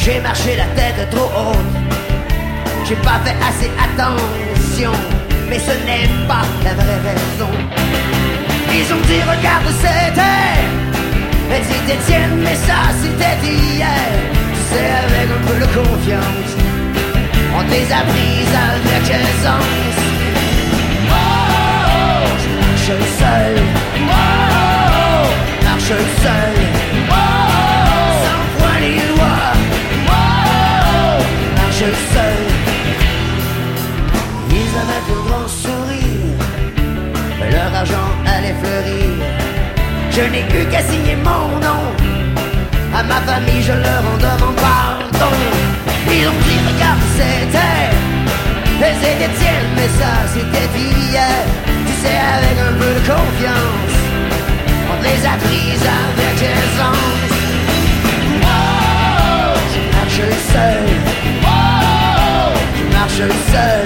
J'ai marché la tête trop haute, j'ai pas fait assez attention, mais ce n'est pas la vraie raison. Ils ont dit regarde c'était, elles étaient tiennes, mais ça c'était hier. Tu sais avec un peu de confiance, on te les a prises avec aisance. Oh, je marche seul, oh, marche seul, oh, sans pointer les doigts, oh, marche seul. Ils avaient un grand sourire, leur argent allait fleurir. Je n'ai eu qu'à signer mon nom, à ma famille je leur en demande pardon. Ils ont dit regarde c'était, elles étaient tiennes, mais ça c'était hier. Tu sais avec un peu de confiance, on les a prises avec aisance. Oh, je marche seul, oh, je marche seul.